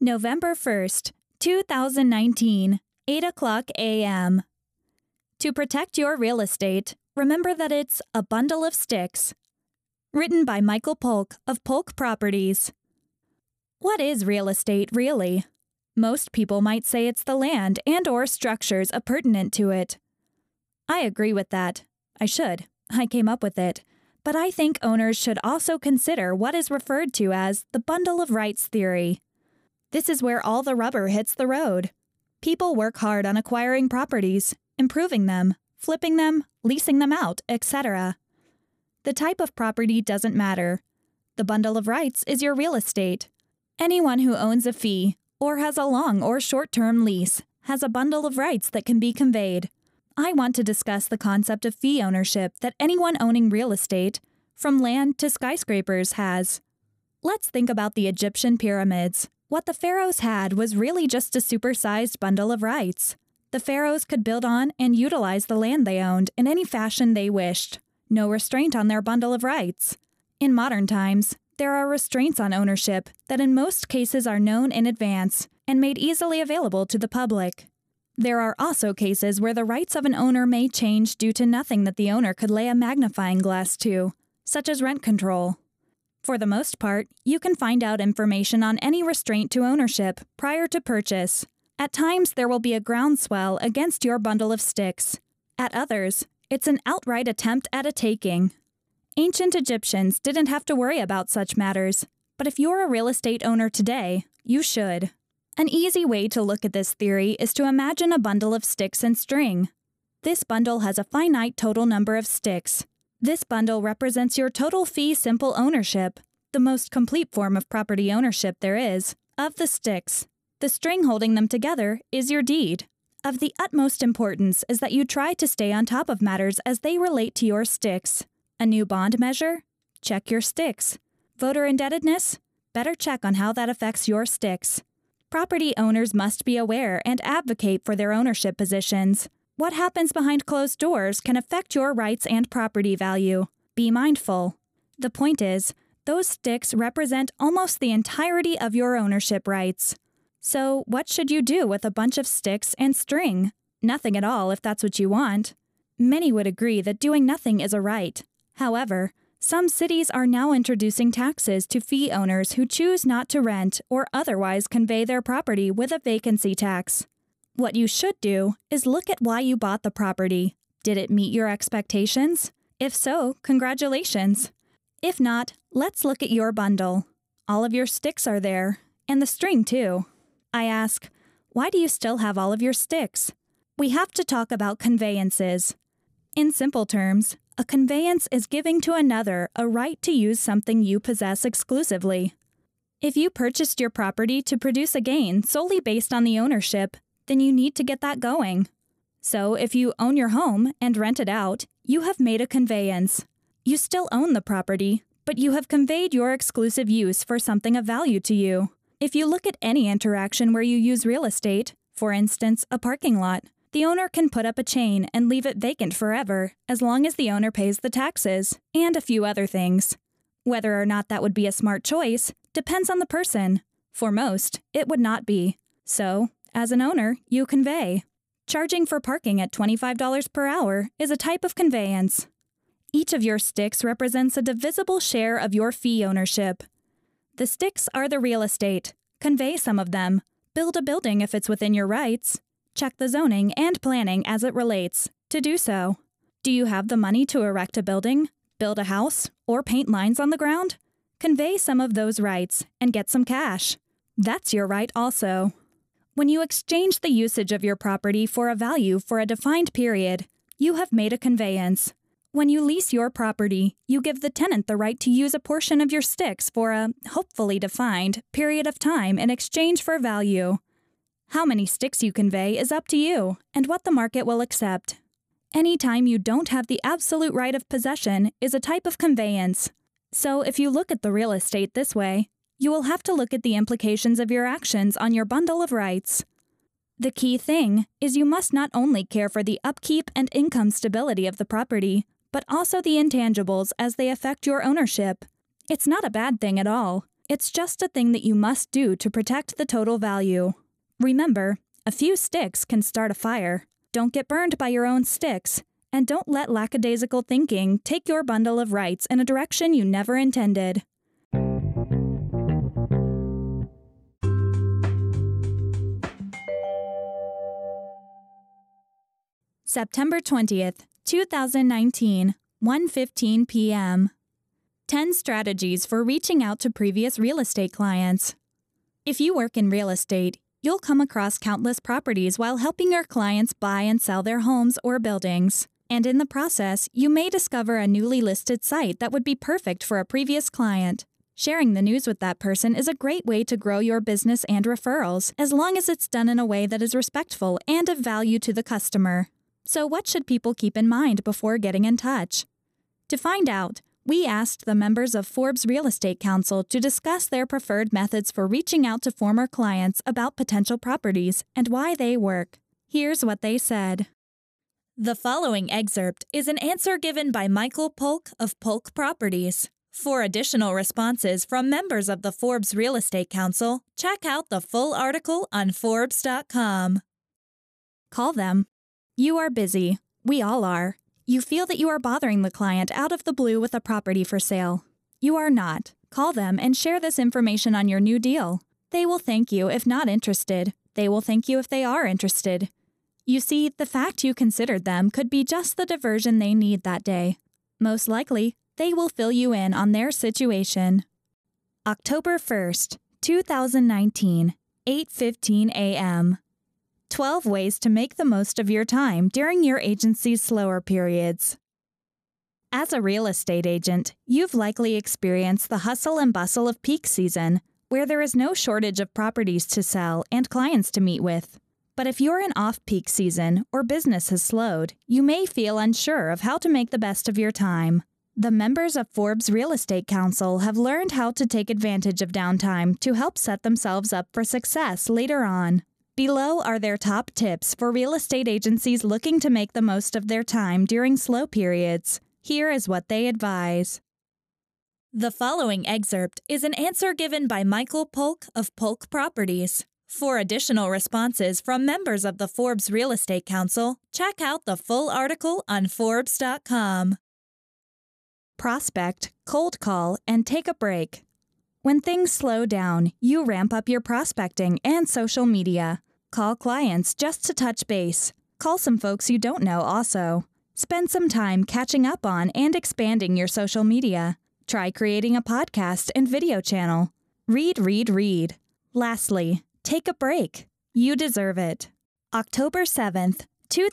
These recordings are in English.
November 1st, 2019, 8 o'clock a.m. To protect your real estate, remember that it's a bundle of sticks. Written by Michael Polk of Polk Properties. What is real estate, really? Most people might say it's the land and/or structures appurtenant to it. I agree with that. I should. I came up with it. But I think owners should also consider what is referred to as the bundle of rights theory. This is where all the rubber hits the road. People work hard on acquiring properties, improving them, flipping them, leasing them out, etc. The type of property doesn't matter. The bundle of rights is your real estate. Anyone who owns a fee, or has a long or short-term lease, has a bundle of rights that can be conveyed. I want to discuss the concept of fee ownership that anyone owning real estate, from land to skyscrapers, has. Let's think about the Egyptian pyramids. What the pharaohs had was really just a supersized bundle of rights. The pharaohs could build on and utilize the land they owned in any fashion they wished. No restraint on their bundle of rights. In modern times, there are restraints on ownership that in most cases are known in advance and made easily available to the public. There are also cases where the rights of an owner may change due to nothing that the owner could lay a magnifying glass to, such as rent control. For the most part, you can find out information on any restraint to ownership prior to purchase. At times, there will be a groundswell against your bundle of sticks. At others, it's an outright attempt at a taking. Ancient Egyptians didn't have to worry about such matters, but if you're a real estate owner today, you should. An easy way to look at this theory is to imagine a bundle of sticks and string. This bundle has a finite total number of sticks. This bundle represents your total fee simple ownership, the most complete form of property ownership there is, of the sticks. The string holding them together is your deed. Of the utmost importance is that you try to stay on top of matters as they relate to your sticks. A new bond measure? Check your sticks. Voter indebtedness? Better check on how that affects your sticks. Property owners must be aware and advocate for their ownership positions. What happens behind closed doors can affect your rights and property value. Be mindful. The point is, those sticks represent almost the entirety of your ownership rights. So, what should you do with a bunch of sticks and string? Nothing at all if that's what you want. Many would agree that doing nothing is a right. However, some cities are now introducing taxes to fee owners who choose not to rent or otherwise convey their property with a vacancy tax. What you should do is look at why you bought the property. Did it meet your expectations? If so, congratulations. If not, let's look at your bundle. All of your sticks are there, and the string too. I ask, why do you still have all of your sticks? We have to talk about conveyances. In simple terms, a conveyance is giving to another a right to use something you possess exclusively. If you purchased your property to produce a gain solely based on the ownership, then you need to get that going. So if you own your home and rent it out, you have made a conveyance. You still own the property, but you have conveyed your exclusive use for something of value to you. If you look at any interaction where you use real estate, for instance, a parking lot, the owner can put up a chain and leave it vacant forever, as long as the owner pays the taxes, and a few other things. Whether or not that would be a smart choice depends on the person. For most, it would not be. So, as an owner, you convey. Charging for parking at $25 per hour is a type of conveyance. Each of your sticks represents a divisible share of your fee ownership. The sticks are the real estate. Convey some of them. Build a building if it's within your rights. Check the zoning and planning as it relates to do so. Do you have the money to erect a building, build a house, or paint lines on the ground? Convey some of those rights and get some cash. That's your right also. When you exchange the usage of your property for a value for a defined period, you have made a conveyance. When you lease your property, you give the tenant the right to use a portion of your sticks for a, hopefully defined, period of time in exchange for value. How many sticks you convey is up to you and what the market will accept. Any time you don't have the absolute right of possession is a type of conveyance. So if you look at the real estate this way, you will have to look at the implications of your actions on your bundle of rights. The key thing is you must not only care for the upkeep and income stability of the property, but also the intangibles as they affect your ownership. It's not a bad thing at all. It's just a thing that you must do to protect the total value. Remember, a few sticks can start a fire. Don't get burned by your own sticks, and don't let lackadaisical thinking take your bundle of rights in a direction you never intended. September 20th, 2019, 1:15 p.m. 10 strategies for reaching out to previous real estate clients. If you work in real estate, you'll come across countless properties while helping your clients buy and sell their homes or buildings. And in the process, you may discover a newly listed site that would be perfect for a previous client. Sharing the news with that person is a great way to grow your business and referrals, as long as it's done in a way that is respectful and of value to the customer. So what should people keep in mind before getting in touch? To find out, we asked the members of Forbes Real Estate Council to discuss their preferred methods for reaching out to former clients about potential properties and why they work. Here's what they said. The following excerpt is an answer given by Michael Polk of Polk Properties. For additional responses from members of the Forbes Real Estate Council, check out the full article on Forbes.com. Call them. You are busy. We all are. You feel that you are bothering the client out of the blue with a property for sale. You are not. Call them and share this information on your new deal. They will thank you if not interested. They will thank you if they are interested. You see, the fact you considered them could be just the diversion they need that day. Most likely, they will fill you in on their situation. October 1st, 2019, 8:15 a.m. 12 ways to make the most of your time during your agency's slower periods. As a real estate agent, you've likely experienced the hustle and bustle of peak season, where there is no shortage of properties to sell and clients to meet with. But if you're in off-peak season or business has slowed, you may feel unsure of how to make the best of your time. The members of Forbes Real Estate Council have learned how to take advantage of downtime to help set themselves up for success later on. Below are their top tips for real estate agencies looking to make the most of their time during slow periods. Here is what they advise. The following excerpt is an answer given by Michael Polk of Polk Properties. For additional responses from members of the Forbes Real Estate Council, check out the full article on Forbes.com. Prospect, cold call, and take a break. When things slow down, you ramp up your prospecting and social media. Call clients just to touch base. Call some folks you don't know also. Spend some time catching up on and expanding your social media. Try creating a podcast and video channel. Read. Lastly, take a break. You deserve it. October 7th,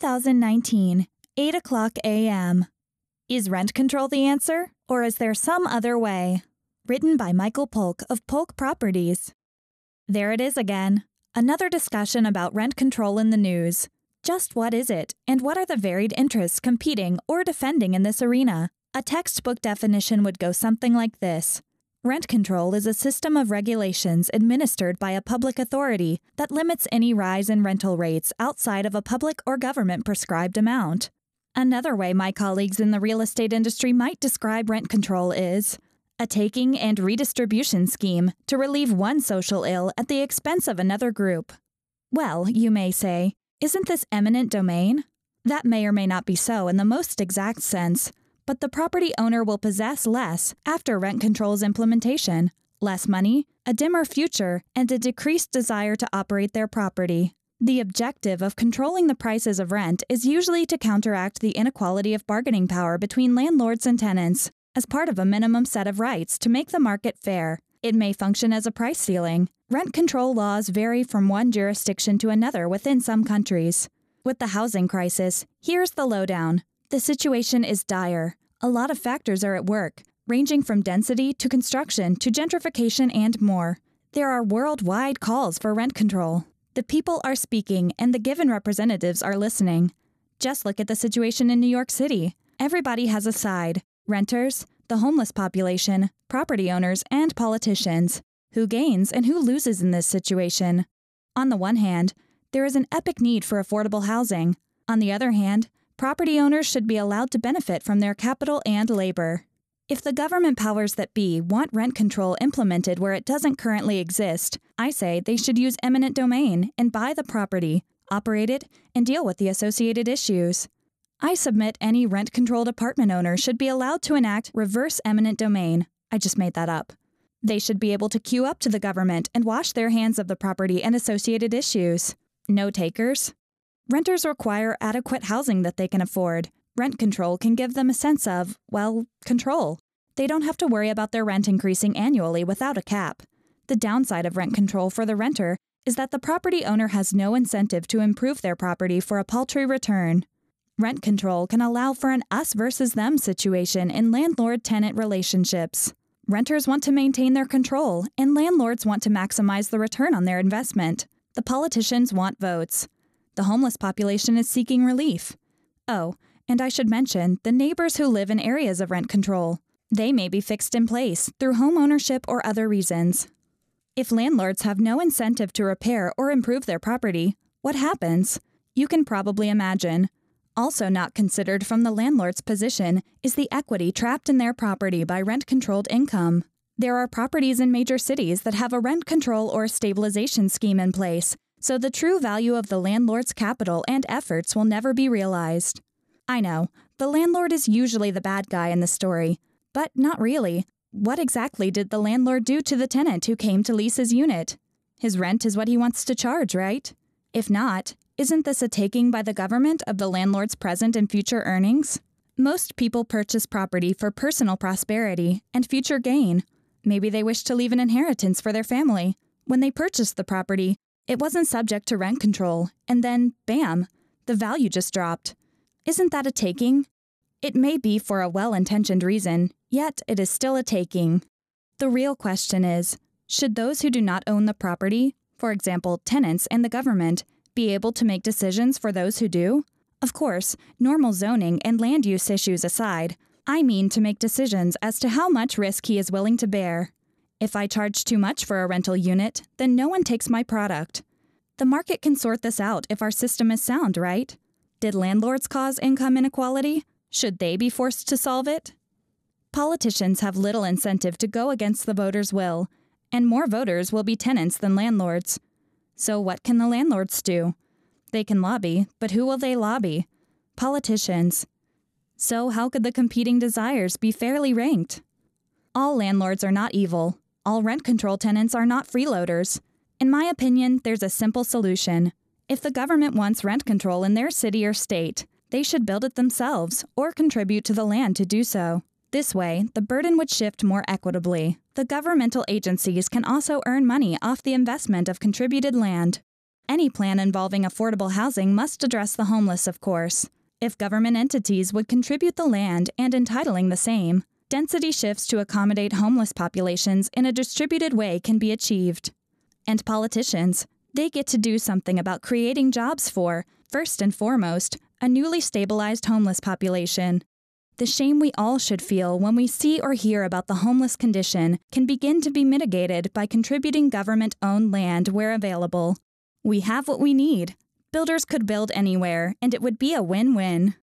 2019, 8:00 a.m. Is rent control the answer, or is there some other way? Written by Michael Polk of Polk Properties. There it is again. Another discussion about rent control in the news. Just what is it, and what are the varied interests competing or defending in this arena? A textbook definition would go something like this. Rent control is a system of regulations administered by a public authority that limits any rise in rental rates outside of a public or government-prescribed amount. Another way my colleagues in the real estate industry might describe rent control is a taking and redistribution scheme to relieve one social ill at the expense of another group. Well, you may say, isn't this eminent domain? That may or may not be so in the most exact sense, but the property owner will possess less after rent control's implementation, less money, a dimmer future, and a decreased desire to operate their property. The objective of controlling the prices of rent is usually to counteract the inequality of bargaining power between landlords and tenants, as part of a minimum set of rights to make the market fair. It may function as a price ceiling. Rent control laws vary from one jurisdiction to another within some countries. With the housing crisis, here's the lowdown. The situation is dire. A lot of factors are at work, ranging from density to construction to gentrification and more. There are worldwide calls for rent control. The people are speaking and the given representatives are listening. Just look at the situation in New York City. Everybody has a side. Renters, the homeless population, property owners, and politicians. Who gains and who loses in this situation? On the one hand, there is an epic need for affordable housing. On the other hand, property owners should be allowed to benefit from their capital and labor. If the government powers that be want rent control implemented where it doesn't currently exist, I say they should use eminent domain and buy the property, operate it, and deal with the associated issues. I submit any rent-controlled apartment owner should be allowed to enact reverse eminent domain. I just made that up. They should be able to queue up to the government and wash their hands of the property and associated issues. No takers. Renters require adequate housing that they can afford. Rent control can give them a sense of, well, control. They don't have to worry about their rent increasing annually without a cap. The downside of rent control for the renter is that the property owner has no incentive to improve their property for a paltry return. Rent control can allow for an us versus them situation in landlord-tenant relationships. Renters want to maintain their control, and landlords want to maximize the return on their investment. The politicians want votes. The homeless population is seeking relief. Oh, and I should mention the neighbors who live in areas of rent control. They may be fixed in place through home ownership or other reasons. If landlords have no incentive to repair or improve their property, what happens? You can probably imagine. Also not considered from the landlord's position is the equity trapped in their property by rent-controlled income. There are properties in major cities that have a rent control or stabilization scheme in place, so the true value of the landlord's capital and efforts will never be realized. I know, the landlord is usually the bad guy in the story, but not really. What exactly did the landlord do to the tenant who came to lease his unit? His rent is what he wants to charge, right? If not, isn't this a taking by the government of the landlord's present and future earnings? Most people purchase property for personal prosperity and future gain. Maybe they wish to leave an inheritance for their family. When they purchased the property, it wasn't subject to rent control, and then, bam, the value just dropped. Isn't that a taking? It may be for a well-intentioned reason, yet it is still a taking. The real question is, should those who do not own the property, for example, tenants and the government, be able to make decisions for those who do? Of course, normal zoning and land use issues aside, I mean to make decisions as to how much risk he is willing to bear. If I charge too much for a rental unit, then no one takes my product. The market can sort this out if our system is sound, right? Did landlords cause income inequality? Should they be forced to solve it? Politicians have little incentive to go against the voters' will, and more voters will be tenants than landlords. So what can the landlords do? They can lobby, but who will they lobby? Politicians. So how could the competing desires be fairly ranked? All landlords are not evil. All rent control tenants are not freeloaders. In my opinion, there's a simple solution. If the government wants rent control in their city or state, they should build it themselves or contribute to the land to do so. This way, the burden would shift more equitably. The governmental agencies can also earn money off the investment of contributed land. Any plan involving affordable housing must address the homeless, of course. If government entities would contribute the land and entitling the same, density shifts to accommodate homeless populations in a distributed way can be achieved. And politicians, they get to do something about creating jobs for, first and foremost, a newly stabilized homeless population. The shame we all should feel when we see or hear about the homeless condition can begin to be mitigated by contributing government-owned land where available. We have what we need. Builders could build anywhere, and it would be a win-win.